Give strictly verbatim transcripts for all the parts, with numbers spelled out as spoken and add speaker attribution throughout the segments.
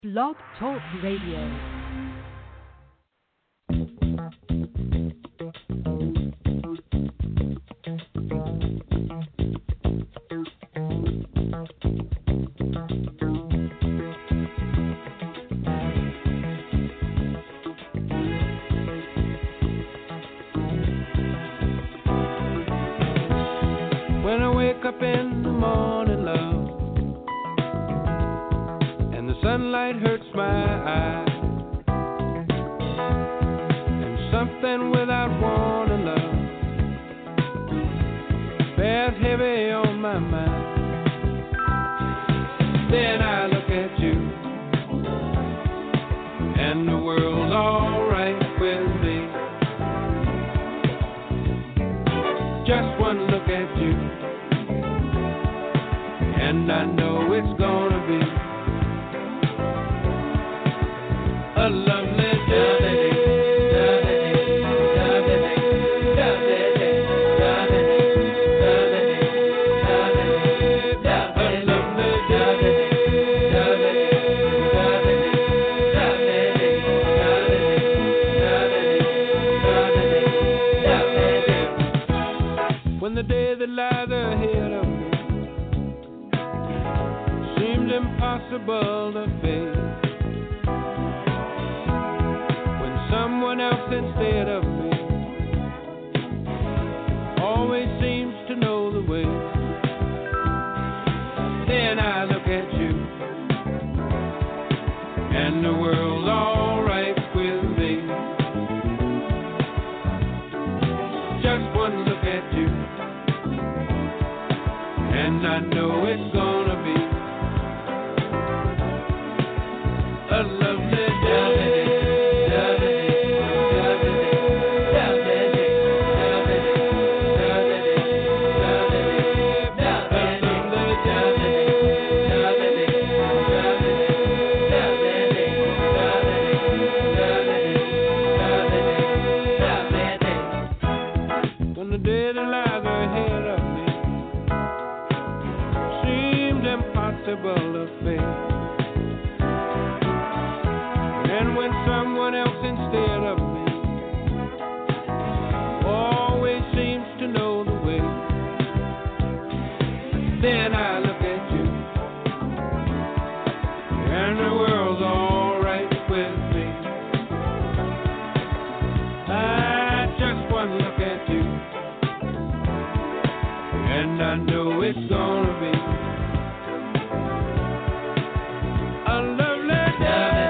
Speaker 1: Blog Talk Radio.
Speaker 2: When I wake up in the morning, love, and the sunlight hurts my eyes, and something without warning, love, bears heavy on my mind. Then I look at you, and the world's alright with me. Just one look at you, and I know it's gonna be a lovely day. When the day that lies ahead of me seems impossible to face, when someone else instead of me always seems to know the way, then I look at you, and the world's alright with me. Just one look at you, and I know it's gonna be a lovely day. When the day that lies ahead of me seems impossible to face, and when someone else instead of me always seems to know the way, then I look at you, and the world's alright with me. I just one look at you, and I know it's gonna be a lovely day.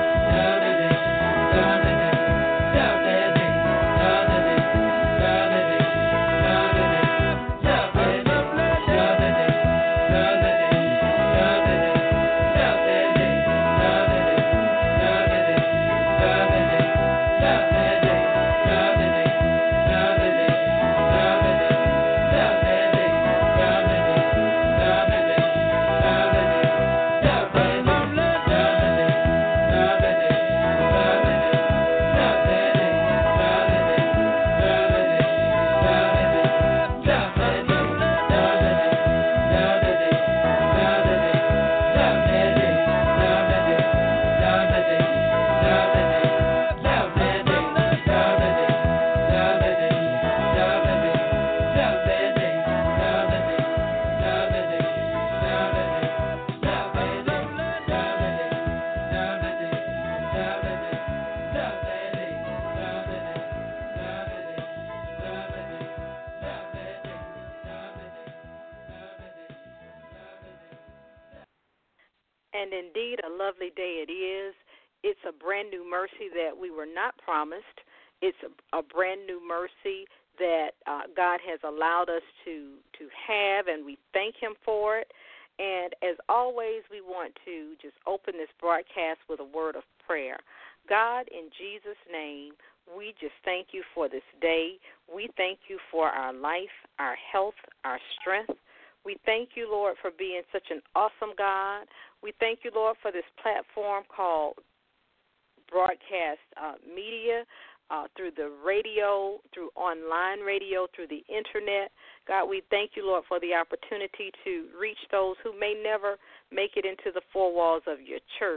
Speaker 3: And indeed, a lovely day it is. It's a brand new mercy that we were not promised. It's a, a brand new mercy that uh, God has allowed us to, to have, and we thank Him for it. And as always, we want to just open this broadcast with a word of prayer. God, in Jesus' name, we just thank You for this day. We thank You for our life, our health, our strength. We thank You, Lord, for being such an awesome God. We thank You, Lord, for this platform called broadcast uh, media, uh, through the radio, through online radio, through the internet. God, we thank You, Lord, for the opportunity to reach those who may never make it into the four walls of Your church.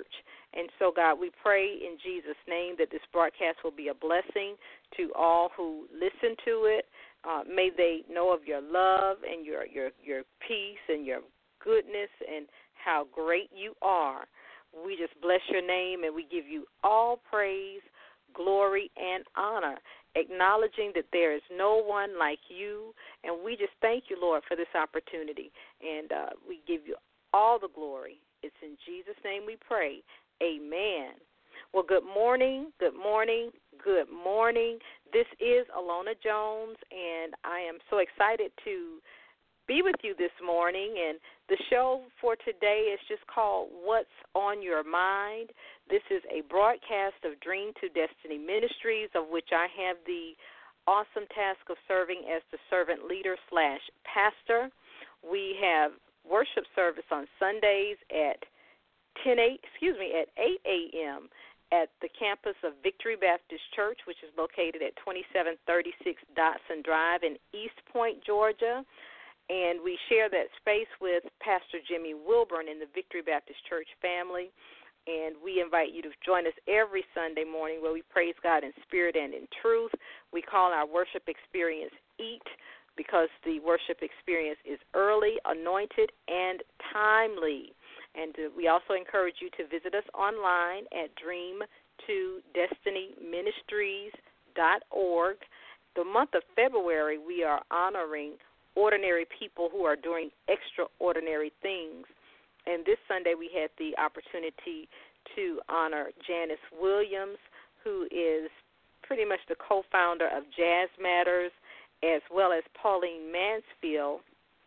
Speaker 3: And so, God, we pray in Jesus' name that this broadcast will be a blessing to all who listen to it. Uh, may they know of your love and your, your, your peace and your goodness and how great you are. We just bless your name, and we give you all praise, glory, and honor, acknowledging that there is no one like you. And we just thank you, Lord, for this opportunity. And uh, we give you all the glory. It's in Jesus' name we pray. Amen. Well, good morning, good morning, good morning. This is Alona Jones, and I am so excited to be with you this morning. And the show for today is just called What's on Your Mind. This is a broadcast of Dream to Destiny Ministries, of which I have the awesome task of serving as the servant leader slash pastor. We have worship service on Sundays at ten eight, excuse me, at eight a.m. at the campus of Victory Baptist Church, which is located at twenty-seven thirty-six Dotson Drive in East Point, Georgia. And we share that space with Pastor Jimmy Wilburn in the Victory Baptist Church family. And we invite you to join us every Sunday morning where we praise God in spirit and in truth. We call our worship experience EAT, because the worship experience is early, anointed, and timely. And uh, we also encourage you to visit us online at dream to destiny ministries dot org. The month of February, we are honoring ordinary people who are doing extraordinary things. And this Sunday, we had the opportunity to honor Janice Williams, who is pretty much the co-founder of Jazz Matters, as well as Pauline Mansfield,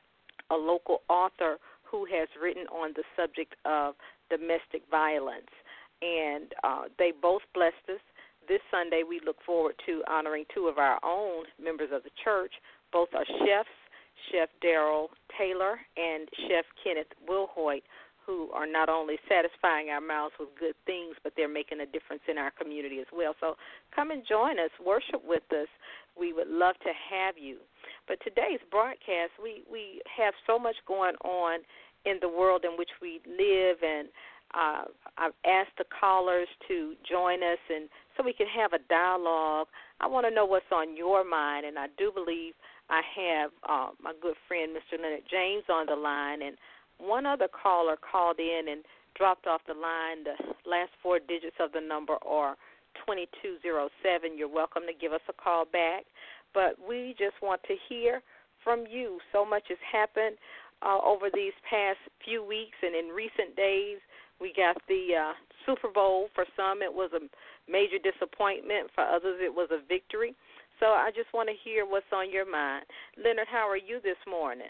Speaker 3: a local author who has written on the subject of domestic violence. And uh, they both blessed us. This Sunday, we look forward to honoring two of our own members of the church. Both are chefs, Chef Darrell Taylor and Chef Kenneth Wilhoit, who are not only satisfying our mouths with good things, but they're making a difference in our community as well. So come and join us, worship with us. We would love to have you. But today's broadcast, we, we have so much going on in the world in which we live, and uh, I've asked the callers to join us and so we can have a dialogue. I want to know what's on your mind, and I do believe I have uh, my good friend, Mister Leonard James, on the line, and one other caller called in and dropped off the line. The last four digits of the number are twenty-two oh seven. You're welcome to give us a call back, but we just want to hear from you. So much has happened uh, over these past few weeks, and in recent days, we got the uh, Super Bowl. For some, it was a major disappointment. For others, it was a victory. So I just want to hear what's on your mind. Leonard, how are you this morning?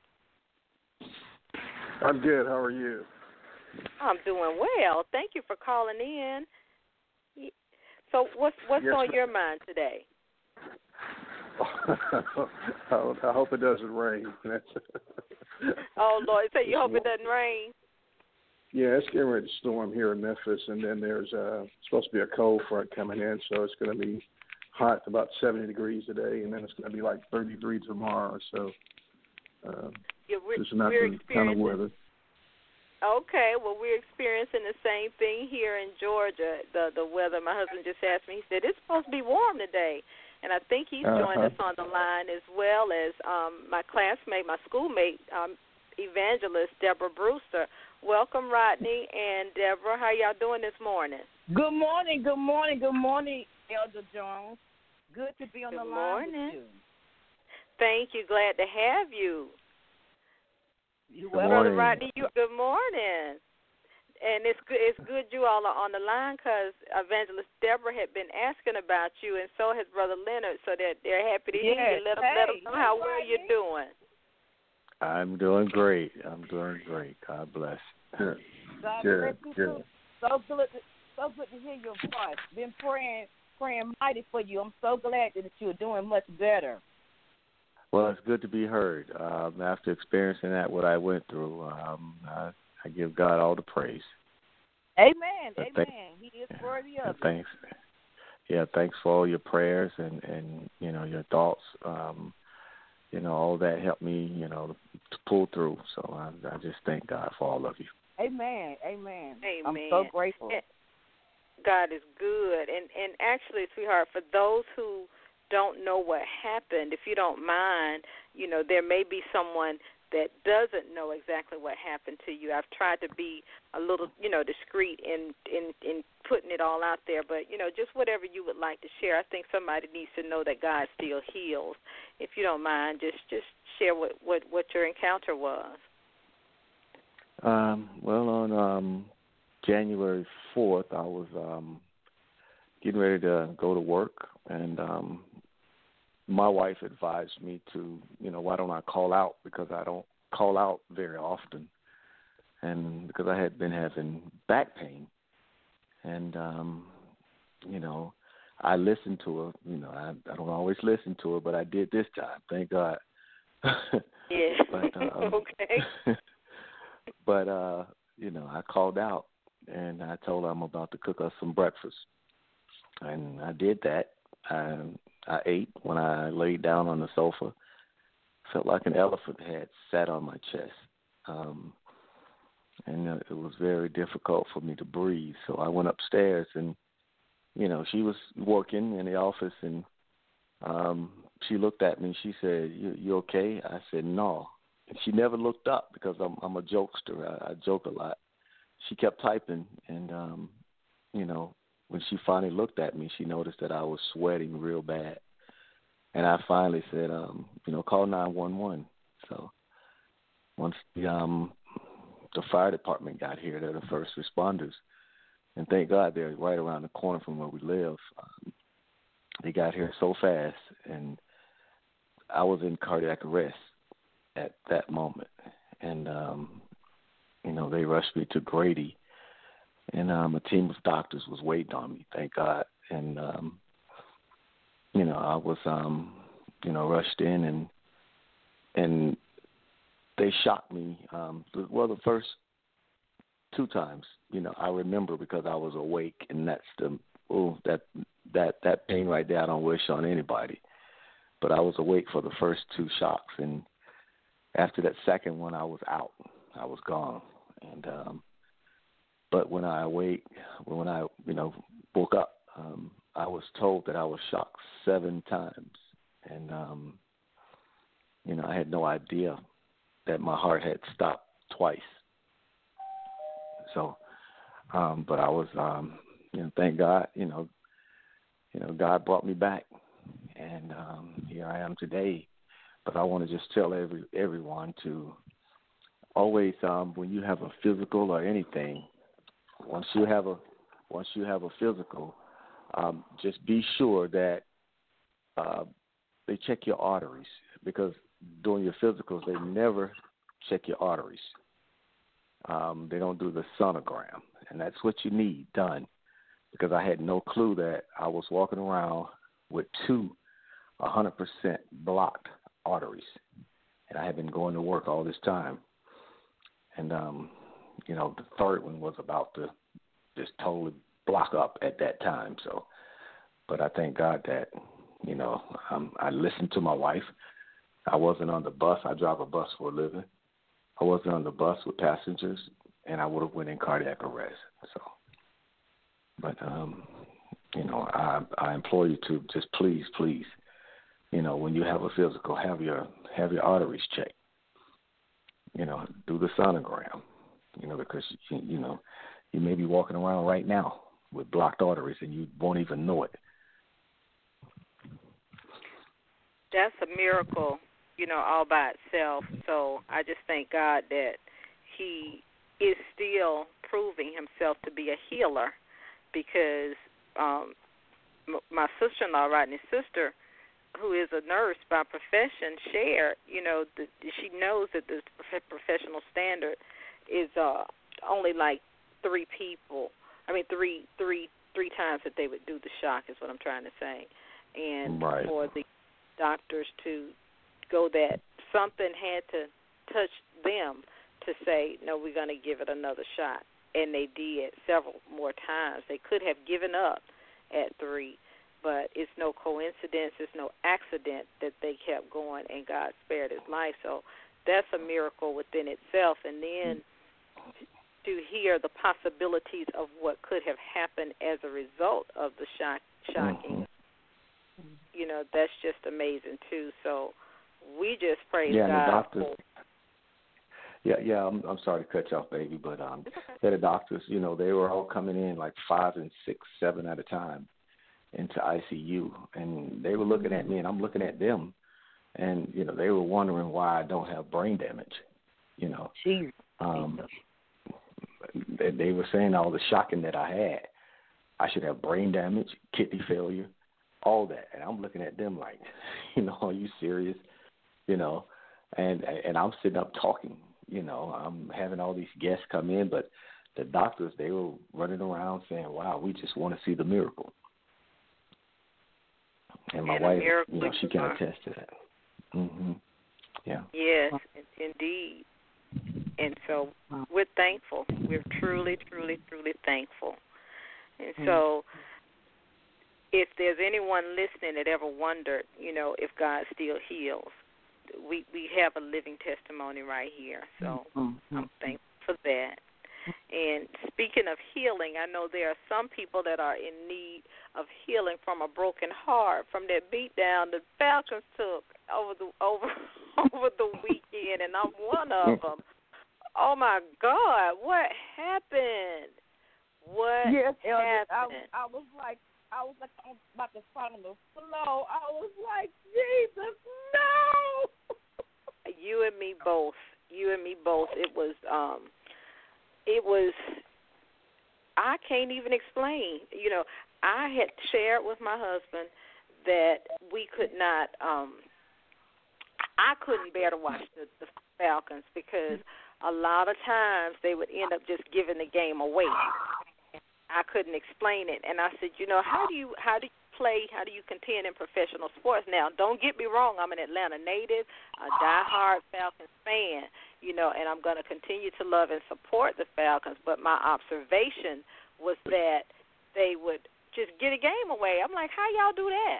Speaker 4: I'm good. How are you?
Speaker 3: I'm doing well. Thank you for calling in. So what's what's
Speaker 4: yes,
Speaker 3: on your mind today?
Speaker 4: I hope it doesn't rain.
Speaker 3: Oh, Lord. So you hope it doesn't rain?
Speaker 4: Yeah, it's getting ready to storm here in Memphis, and then there's uh, supposed to be a cold front coming in, so it's going to be hot, about seventy degrees today, and then it's going to be like thirty-three tomorrow. So uh,
Speaker 3: yeah, we're,
Speaker 4: it's not
Speaker 3: we're
Speaker 4: the kind of weather.
Speaker 3: Okay, well, we're experiencing the same thing here in Georgia, the the weather. My husband just asked me, he said, it's supposed to be warm today. And I think he's
Speaker 4: uh-huh.
Speaker 3: joined us on the line, as well as um, my classmate, my schoolmate, um, evangelist, Deborah Brewster. Welcome, Rodney and Deborah. How y'all doing this morning?
Speaker 5: Good morning, good morning, good morning, Elder Jones. Good to be on
Speaker 3: good
Speaker 5: the
Speaker 3: morning.
Speaker 5: line with you.
Speaker 3: Thank you. Glad to have you.
Speaker 5: You
Speaker 4: good
Speaker 3: Brother
Speaker 4: morning.
Speaker 3: Rodney, you, good morning. And it's good, it's good you all are on the line, because Evangelist Deborah had been asking about you, and so has Brother Leonard, so that they're happy to
Speaker 5: yes.
Speaker 3: hear you. Let them,
Speaker 5: hey,
Speaker 3: let them know how
Speaker 5: hey,
Speaker 3: well
Speaker 5: Rodney.
Speaker 3: you're doing.
Speaker 6: I'm doing great. I'm doing great. God bless.
Speaker 4: Good.
Speaker 5: God
Speaker 4: Good.
Speaker 5: bless you
Speaker 4: Good.
Speaker 5: too. So good, to, so good to hear your voice. Been praying, praying mighty for you. I'm so glad that you're doing much better.
Speaker 6: Well, it's good to be heard. Um, after experiencing that, what I went through, um, I, I give God all the praise.
Speaker 5: Amen.
Speaker 6: But
Speaker 5: Amen.
Speaker 6: thank,
Speaker 5: he is worthy of it.
Speaker 6: Thanks. Yeah, thanks for all your prayers and, and you know, your thoughts. Um, you know, all that helped me, you know, to pull through. So I, I just thank God for all of you.
Speaker 5: Amen. Amen.
Speaker 3: Amen.
Speaker 5: I'm so grateful.
Speaker 3: And God is good. And, and actually, sweetheart, for those who don't know what happened, if you don't mind, you know, there may be someone that doesn't know exactly what happened to you. I've tried to be a little, you know, discreet in, in, in putting it all out there, but, you know, just whatever you would like to share. I think somebody needs to know that God still heals. If you don't mind, just, just share what, what, what your encounter was.
Speaker 6: Um, well, on um, January fourth, I was um, getting ready to go to work, and um, my wife advised me to, you know, why don't I call out, because I don't call out very often, and because I had been having back pain. And, um, you know, I listened to her. You know, I, I don't always listen to her, but I did this time, thank God.
Speaker 3: Yeah,
Speaker 6: but, um,
Speaker 3: okay.
Speaker 6: But, uh, you know, I called out, and I told her I'm about to cook us some breakfast. And I did that. I, I ate. When I laid down on the sofa, felt like an elephant had sat on my chest. Um, and uh, it was very difficult for me to breathe. So I went upstairs, and, you know, she was working in the office, and um, she looked at me, and she said, you, you okay? I said, no. And she never looked up, because I'm, I'm a jokester. I, I joke a lot. She kept typing, and, um, you know, when she finally looked at me, she noticed that I was sweating real bad. And I finally said, um, you know, call nine one one. So once the, um, the fire department got here, they're the first responders. And thank God they're right around the corner from where we live. Um, they got here so fast, and I was in cardiac arrest at that moment. And, um, you know, they rushed me to Grady. And um, a team of doctors was waiting on me, thank God. And, um, you know, I was, um, you know, rushed in, and and they shocked me. Um, well, the first two times, you know, I remember, because I was awake, and that's the, oh, that, that, that pain right there I don't wish on anybody. But I was awake for the first two shocks, and after that second one, I was out. I was gone. And, um, But when I awake, when I, you know, woke up, um, I was told that I was shocked seven times. And, um, you know, I had no idea that my heart had stopped twice. So, um, but I was, um, you know, thank God, you know, you know, God brought me back. And um, here I am today. But I want to just tell every everyone to always, um, when you have a physical or anything, Once you have a once you have a physical, um, just be sure that uh, they check your arteries, because during your physicals they never check your arteries. Um, they don't do the sonogram, and that's what you need done, because I had no clue that I was walking around with two one hundred percent blocked arteries, and I had been going to work all this time, and um, you know, the third one was about to just totally block up at that time. So, but I thank God that, you know, um, I listened to my wife. I wasn't on the bus. I drive a bus for a living. I wasn't on the bus with passengers, and I would have went in cardiac arrest. So, but, um, you know, I, I implore you to just please, please, you know, when you have a physical, have your, have your arteries checked. You know, do the sonogram. You know, because, you, you know, you may be walking around right now with blocked arteries, and you won't even know it.
Speaker 3: That's a miracle, you know, all by itself. So I just thank God that he is still proving himself to be a healer, because um, my sister-in-law, Rodney's sister, who is a nurse by profession, shared, you know, the, she knows that the professional standard is uh, only like three people. I mean, three, three, three times that they would do the shock is what I'm trying to say. And
Speaker 6: right.
Speaker 3: for the doctors to go that something had to touch them to say, no, we're going to give it another shot. And they did several more times. They could have given up at three, but it's no coincidence, it's no accident that they kept going and God spared his life. So that's a miracle within itself. And then to hear the possibilities of what could have happened as a result of the shock, shocking, mm-hmm. you know, that's just amazing too. So we just praise
Speaker 6: yeah,
Speaker 3: God.
Speaker 6: And the doctors,
Speaker 3: for,
Speaker 6: yeah, yeah. I'm, I'm sorry to cut you off, baby, but um,
Speaker 3: okay.
Speaker 6: the doctors, you know, they were all coming in like five and six, seven at a time into I C U, and they were looking at me, and I'm looking at them, and you know, they were wondering why I don't have brain damage. You know,
Speaker 5: Jeez.
Speaker 6: um, they, they were saying all the shocking that I had. I should have brain damage, kidney failure, all that, and I'm looking at them like, you know, are you serious? You know, and and I'm sitting up talking. You know, I'm having all these guests come in, but the doctors, they were running around saying, "Wow, we just want to see the miracle." And my
Speaker 3: and
Speaker 6: wife, you know, she can
Speaker 3: are.
Speaker 6: attest to that. Mm-hmm. Yeah.
Speaker 3: Yes, indeed. And so we're thankful. We're truly, truly, truly thankful. And so if there's anyone listening that ever wondered, you know, if God still heals, we we have a living testimony right here. So
Speaker 5: mm-hmm.
Speaker 3: I'm thankful for that. And speaking of healing, I know there are some people that are in need of healing from a broken heart, from that beat down the Falcons took over the over over the weekend, and I'm one of them. Oh my God, what happened? What
Speaker 5: yes,
Speaker 3: happened?
Speaker 5: I, I was like, I was like, I'm about to fall on the floor. I was like, Jesus, no.
Speaker 3: You and me both. You and me both. It was. um It was, I can't even explain. You know, I had shared with my husband that we could not, um, I couldn't bear to watch the, the Falcons because a lot of times they would end up just giving the game away. I couldn't explain it. And I said, you know, how do you, how do you play, how do you contend in professional sports? Now, don't get me wrong, I'm an Atlanta native, a diehard Falcons fan, you know, and I'm going to continue to love and support the Falcons, but my observation was that they would just get a game away. I'm like, how y'all do that?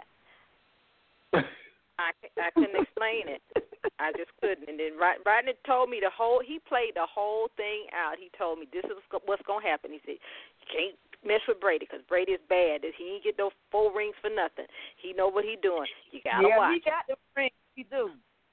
Speaker 3: I, I couldn't explain it. I just couldn't. And then Rodney told me the whole, he played the whole thing out. He told me this is what's going to happen. He said, you can't mess with Brady because Brady is bad. He ain't get those four rings for nothing. He know what he doing. You got to
Speaker 5: yeah,
Speaker 3: watch.
Speaker 5: Yeah, he got the rings. He do.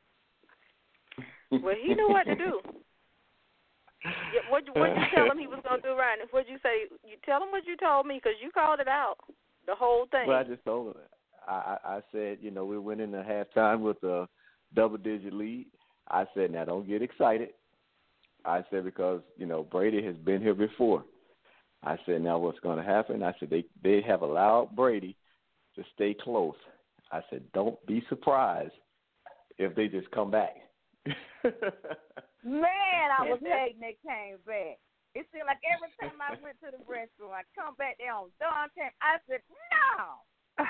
Speaker 3: Well, he knew what to do. Yeah, what what you tell him he was going to do, Rodney? What you say? You tell him what you told me because you called it out, the whole thing.
Speaker 6: Well, I just told him. I, I said, you know, we went into halftime with a double-digit lead. I said, now don't get excited. I said, because, you know, Brady has been here before. I said, now what's going to happen? I said, they, they have allowed Brady to stay close. I said, don't be surprised if they just come back.
Speaker 5: Man, I was hating they came back. It seemed like every time I went to the restroom, I come back there on dawn time. I said, no.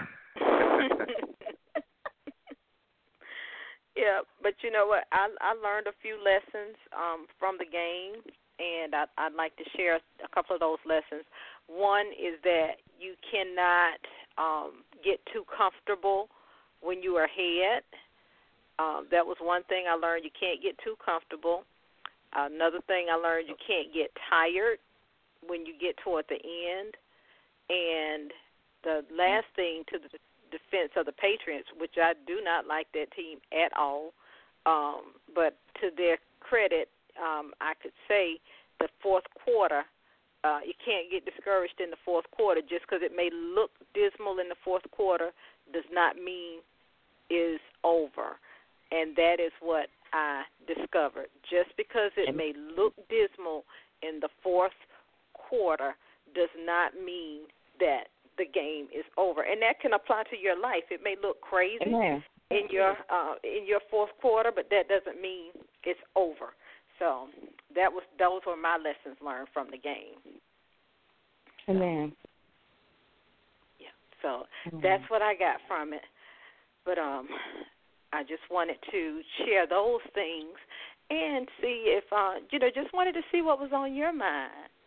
Speaker 3: Yeah, but you know what? I I learned a few lessons um, from the game, and I, I'd like to share a couple of those lessons. One is that you cannot um, get too comfortable when you are ahead. Um, that was one thing I learned. You can't get too comfortable. Another thing I learned, you can't get tired when you get toward the end. And the last thing, to the defense of the Patriots, which I do not like that team at all, um, but to their credit, um, I could say the fourth quarter, uh, you can't get discouraged in the fourth quarter. Just because it may look dismal in the fourth quarter does not mean is over. And that is what I discovered. Just because it may look dismal in the fourth quarter does not mean that the game is over. And that can apply to your life. It may look crazy
Speaker 5: Amen.
Speaker 3: in your uh, in your fourth quarter, but that doesn't mean it's over. So that was those were my lessons learned from the game.
Speaker 5: Amen.
Speaker 3: Yeah. So
Speaker 5: Amen.
Speaker 3: that's what I got from it. But um I just wanted to share those things and see if, uh, you know, just wanted to see what was on your mind.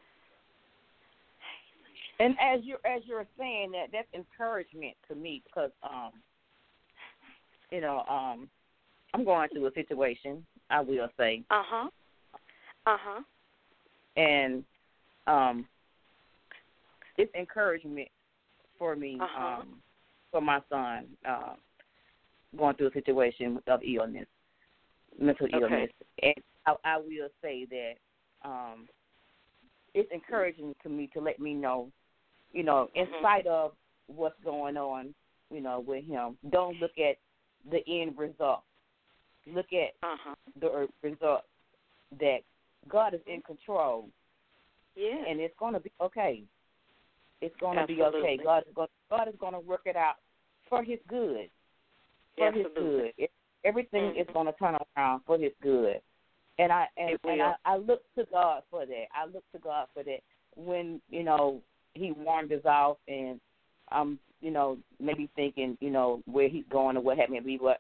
Speaker 5: And as you as you're saying that, that's encouragement to me because, um, you know, um, I'm going through a situation. I will say.
Speaker 3: Uh huh. Uh huh.
Speaker 5: and um, it's encouragement for me,
Speaker 3: uh-huh.
Speaker 5: um, for my son uh, going through a situation of illness, mental
Speaker 3: okay.
Speaker 5: illness. And I, I will say that um, it's encouraging to me to let me know, you know, in
Speaker 3: mm-hmm.
Speaker 5: spite of what's going on, you know, with him, don't look at the end result. Look at
Speaker 3: uh-huh.
Speaker 5: the result that God is in control.
Speaker 3: Yeah.
Speaker 5: And it's going to be okay. It's going to be
Speaker 3: Absolutely.
Speaker 5: okay. God is going. God is going to work it out for His good. For
Speaker 3: Absolutely.
Speaker 5: His good. It, everything
Speaker 3: mm-hmm.
Speaker 5: is going to turn around for His good. And I and, and I, I look to God for that. I look to God for that. When you know He warned us off, and I'm you know maybe thinking you know where He's going or what have me, but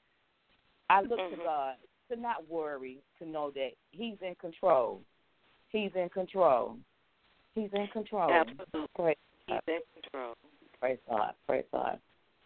Speaker 5: I look
Speaker 3: mm-hmm.
Speaker 5: to God to not worry, to know that He's in control. He's in control. He's in control.
Speaker 3: Absolutely.
Speaker 5: Praise
Speaker 3: He's
Speaker 5: God.
Speaker 3: in control.
Speaker 5: Praise God. Praise God.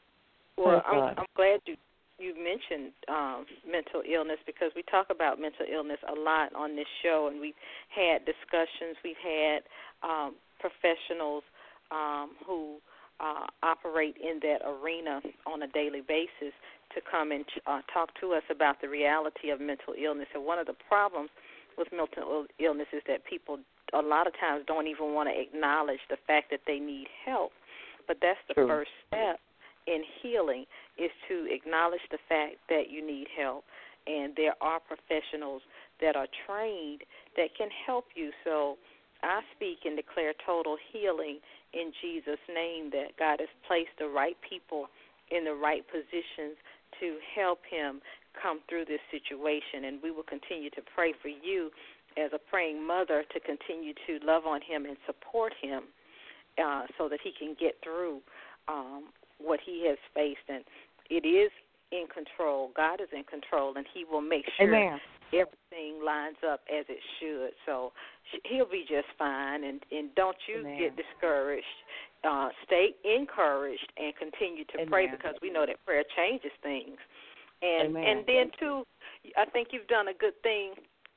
Speaker 3: Well,
Speaker 5: Praise
Speaker 3: I'm,
Speaker 5: God.
Speaker 3: I'm glad you you mentioned um, mental illness, because we talk about mental illness a lot on this show, and we've had discussions. We've had um, professionals um, who uh, operate in that arena on a daily basis to come and uh, talk to us about the reality of mental illness. And one of the problems with mental illness is that people a lot of times don't even want to acknowledge the fact that they need help. But that's the
Speaker 5: True.
Speaker 3: first step in healing, is to acknowledge the fact that you need help. And there are professionals that are trained that can help you. So I speak and declare total healing in Jesus' name, that God has placed the right people in the right positions to help him come through this situation. And we will continue to pray for you as a praying mother to continue to love on him and support him uh, so that he can get through um, what he has faced. And it is in control. God is in control, and he will make sure
Speaker 5: Amen.
Speaker 3: everything lines up as it should. So he'll be just fine, and, and don't you
Speaker 5: Amen.
Speaker 3: get discouraged. Uh, stay encouraged and continue to
Speaker 5: Amen.
Speaker 3: pray, because we know that prayer changes things. And
Speaker 5: Amen.
Speaker 3: and then, too, I think you've done a good thing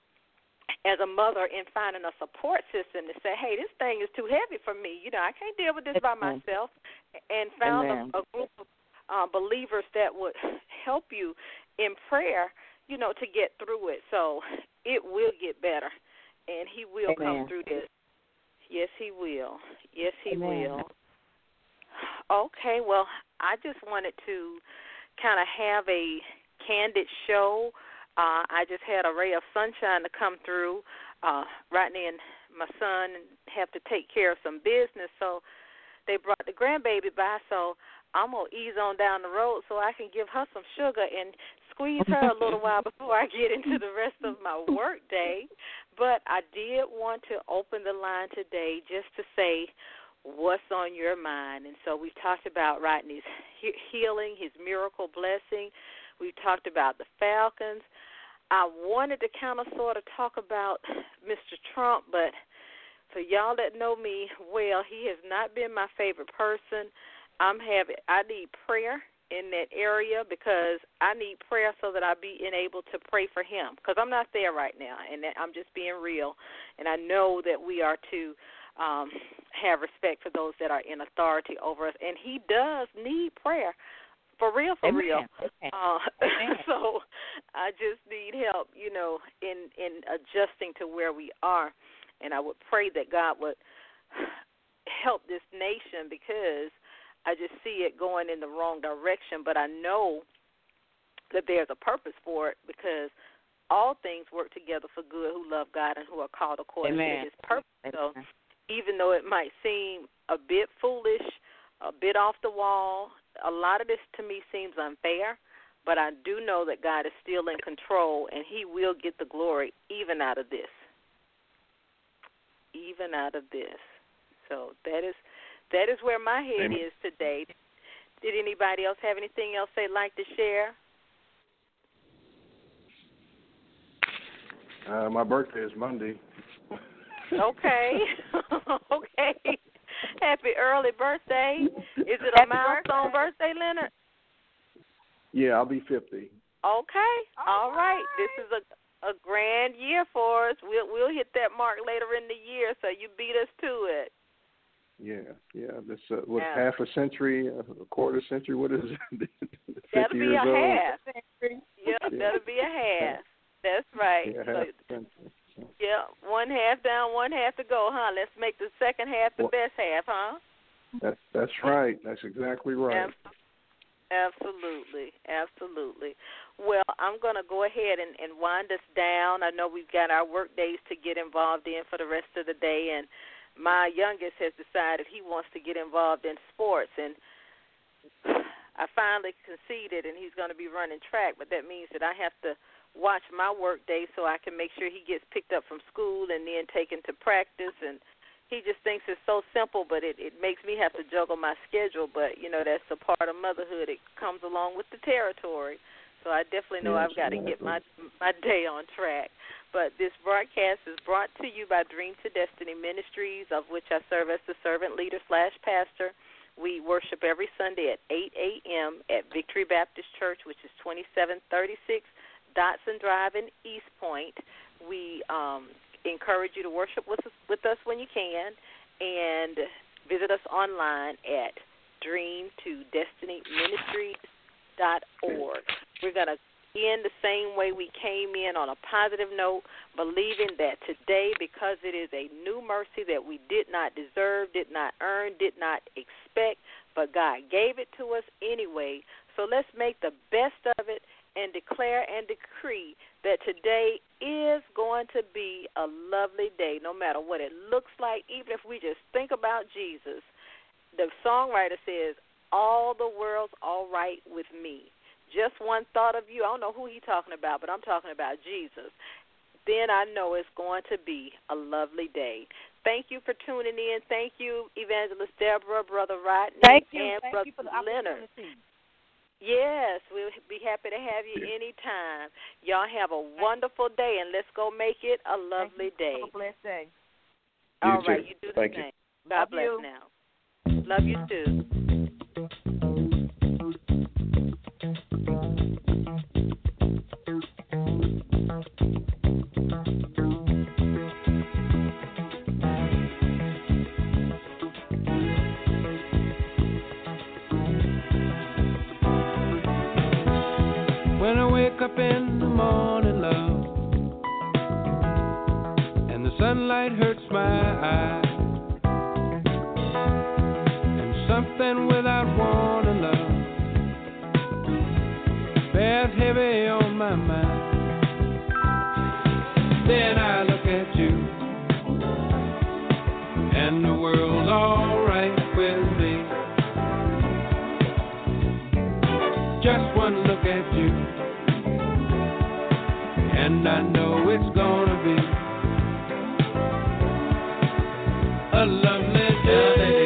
Speaker 3: as a mother in finding a support system to say, hey, this thing is too heavy for me. You know, I can't deal with this by myself. And found a, a group of uh, believers that would help you in prayer, you know, to get through it. So it will get better, and he will
Speaker 5: Amen.
Speaker 3: come through this. Yes, he will. Yes, he
Speaker 5: Amen.
Speaker 3: will. Okay, well, I just wanted to kind of have a candid show. Uh, I just had a ray of sunshine to come through. Uh, Rodney and my son have to take care of some business, so they brought the grandbaby by, so I'm going to ease on down the road so I can give her some sugar and squeeze her a little while before I get into the rest of my work day. But I did want to open the line today just to say what's on your mind. And so we've talked about Rodney's he- healing, his miracle blessing. We've talked about the Falcons. I wanted to kind of sort of talk about Mister Trump, but for y'all that know me well, he has not been my favorite person. I'm having, I need prayer in that area, because I need prayer so that I be able to pray for him, because I'm not there right now, and I'm just being real. And I know that we are to um, have respect for those that are in authority over us, and he does need prayer. For real, for
Speaker 5: Amen.
Speaker 3: real.
Speaker 5: Amen.
Speaker 3: Uh,
Speaker 5: Amen.
Speaker 3: so I just need help, you know, in, in adjusting to where we are. And I would pray that God would help this nation, because I just see it going in the wrong direction. But I know that there's a purpose for it, because all things work together for good who love God and who are called according
Speaker 5: Amen.
Speaker 3: to his purpose.
Speaker 5: Amen.
Speaker 3: So even though it might seem a bit foolish, a bit off the wall, a lot of this to me seems unfair, but I do know that God is still in control, and he will get the glory even out of this. Even out of this. So that is that is where my head
Speaker 4: Amen.
Speaker 3: is today. Did anybody else have anything else they'd like to share?
Speaker 4: Uh, my birthday is Monday.
Speaker 3: Okay. Okay. Happy early birthday. Is it a
Speaker 5: Happy
Speaker 3: milestone
Speaker 5: birthday.
Speaker 3: birthday, Leonard?
Speaker 4: Yeah, I'll be fifty.
Speaker 3: Okay. All right. This is a a grand year for us. We'll we'll hit that mark later in the year, so you beat us to it.
Speaker 4: Yeah, yeah. This uh, what
Speaker 3: yeah.
Speaker 4: half a century, a quarter century. What is it?
Speaker 3: That'll be a
Speaker 4: old?
Speaker 3: half. Yep, yeah. That'll be a half. That's right.
Speaker 4: Yeah,
Speaker 3: so,
Speaker 4: half a century.
Speaker 3: Yeah, one half down, one half to go, huh? Let's make the second half the well, best half, huh?
Speaker 4: That's that's right. That's exactly right.
Speaker 3: Absolutely, absolutely. Well, I'm going to go ahead and, and wind us down. I know we've got our work days to get involved in for the rest of the day, and my youngest has decided he wants to get involved in sports, and I finally conceded, and he's going to be running track, but that means that I have to watch my work day so I can make sure he gets picked up from school and then taken to practice, and he just thinks it's so simple, but it, it makes me have to juggle my schedule. But, you know, that's a part of motherhood. It comes along with the territory. So I definitely know yes, I've got to get my my day on track. But this broadcast is brought to you by Dream to Destiny Ministries, of which I serve as the servant leader slash pastor. We worship every Sunday at eight a.m. at Victory Baptist Church, which is twenty-seven thirty-six Dotson Drive in East Point. We um encourage you to worship with us, with us when you can, and visit us online at dream to destiny ministries dot org. We're going to end the same way we came in, on a positive note, believing that today, because it is a new mercy that we did not deserve, did not earn, did not expect, but God gave it to us anyway. So let's make the best of it and declare and decree that today is going to be a lovely day, no matter what it looks like, even if we just think about Jesus. The songwriter says, all the world's all right with me. Just one thought of you. I don't know who he's talking about, but I'm talking about Jesus. Then I know it's going to be a lovely day. Thank you for tuning in. Thank you, Evangelist Deborah, Brother Rodney,
Speaker 5: Thank you.
Speaker 3: and
Speaker 5: Thank
Speaker 3: Brother
Speaker 5: you for the
Speaker 3: Leonard.
Speaker 5: opportunity.
Speaker 3: Yes, we'll be happy to have you anytime. Y'all have a wonderful day, and let's go make it a lovely day.
Speaker 5: Have a blessed day.
Speaker 4: You
Speaker 3: All
Speaker 4: too.
Speaker 3: right, you do the
Speaker 4: Thank
Speaker 3: same.
Speaker 4: You.
Speaker 3: God
Speaker 5: Love
Speaker 3: bless
Speaker 5: you.
Speaker 3: now. Love you too.
Speaker 2: When I wake up in the morning, love, and the sunlight hurts my eyes, and something without warning, love, bears heavy on my mind. Then I look at you, and the world's alright with me. Just one look at you, and I know it's gonna be a lovely day.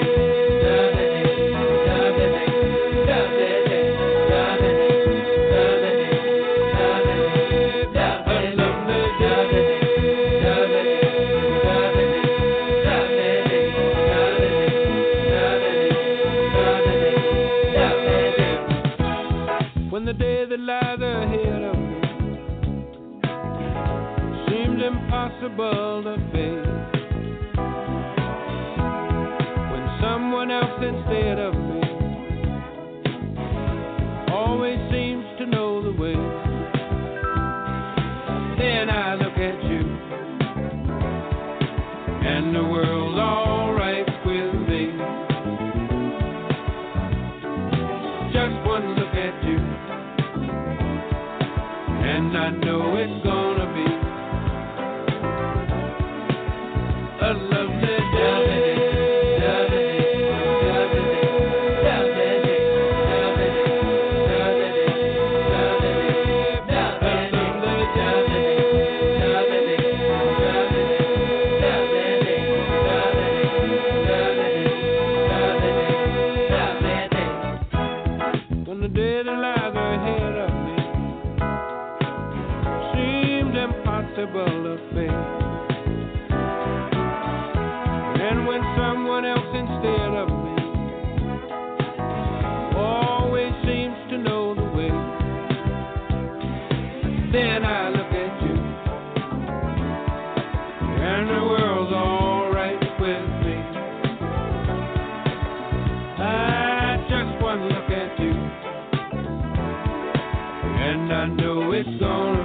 Speaker 2: When the day that lies ahead of me seems impossible to face, when someone else instead of me always seems to know the way, then I look at you, and the world's alright with me. Just one look at you, and I know it's gonna be a lovely day. When the day that lies ahead of me seems it's gonna